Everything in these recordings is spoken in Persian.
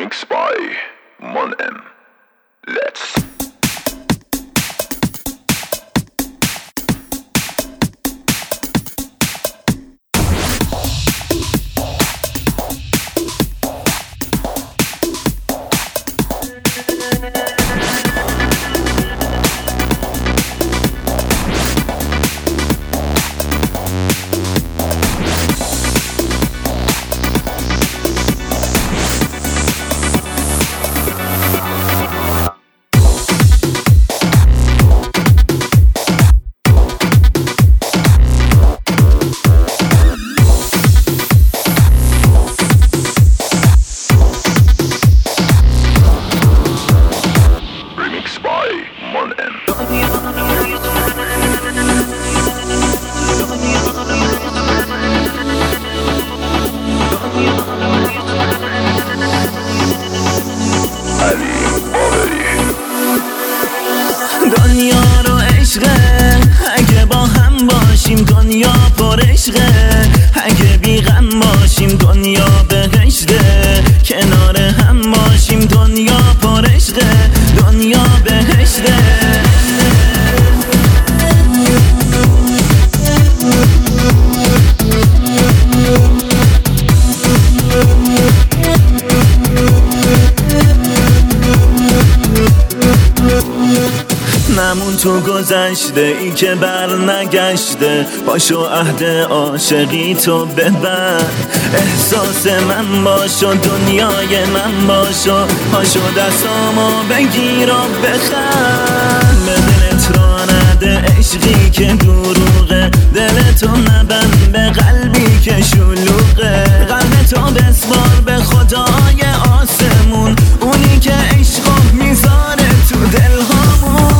Remix by Mon-M. Let's دنیا رو عشقه، اگه با هم باشیم دنیا پر عشقه، اگه بی غم باشیم دنیا بهشته، کنار هم باشیم دنیا پر عشقه، دنیا بهشته. نمون تو گذشته ای که بر نگشته، پاشو عهد عاشقی تو ببر، احساس من باشو دنیای من باشو، پاشو دستامو بگیر و بخند، به دلت را نده عشقی که دروغه، دلتو نبند به قلبی که شلوغه، قلبتو بسپار به خدای آسمون، اونی که عشقو میذاره تو دلهامون.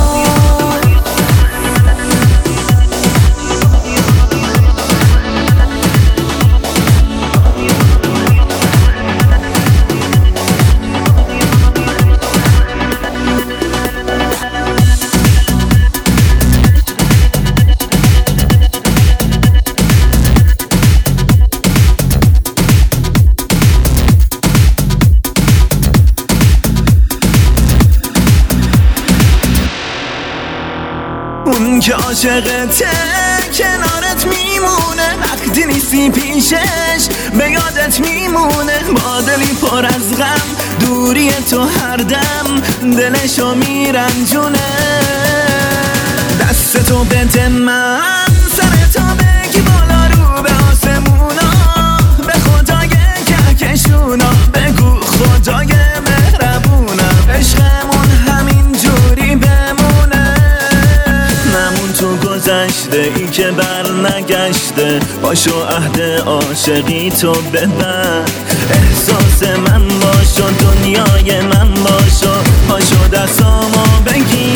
اون که عاشقته کنارت میمونه، وقتی نیستی پیشش به یادت میمونه، با دلی پر از غم دوری تو هر دم دلشو میرنجونه، دستتو بده من سرتو بگی بالا رو به آسمونا، به خدای کهکشونا بگو خدای مهربونم، عشقمون همین جوری بمونه. نمون تو گذشته ای که بر نگشته، پاشو عهد عاشقی تو ببر، احساس من باشو دنیای من باشو، پاشو دستامو بگیر